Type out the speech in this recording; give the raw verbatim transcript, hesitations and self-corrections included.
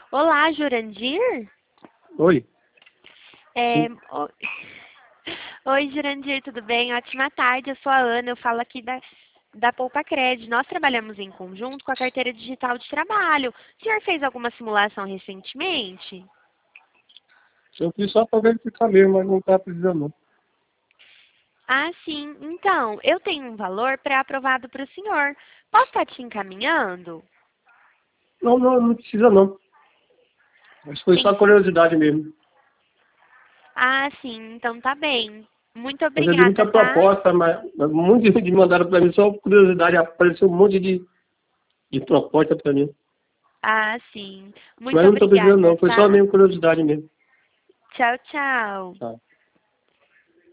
Olá, Jurandir? Oi, É, sim. o- Oi, Jurandir, tudo bem? Ótima tarde, eu sou a Ana, eu falo aqui da, da Poupa Cred. Nós trabalhamos em conjunto com a carteira digital de trabalho. O senhor fez alguma simulação recentemente? Eu fiz só para verificar mesmo, mas não está precisando não. Ah, sim. Então, eu tenho um valor pré-aprovado para o senhor. Posso estar te encaminhando? Não, não, não precisa não. Mas foi só Sim. curiosidade mesmo. Ah, sim, então tá bem. Muito Mas eu dei muita obrigada, tá? proposta, mas mas um monte de mandaram para mim, só curiosidade, apareceu um monte de, de proposta para mim. Ah, sim. Muito Mas eu não estou precisando obrigada, não, foi só tá? mesmo curiosidade mesmo. Tchau, tchau. Tá.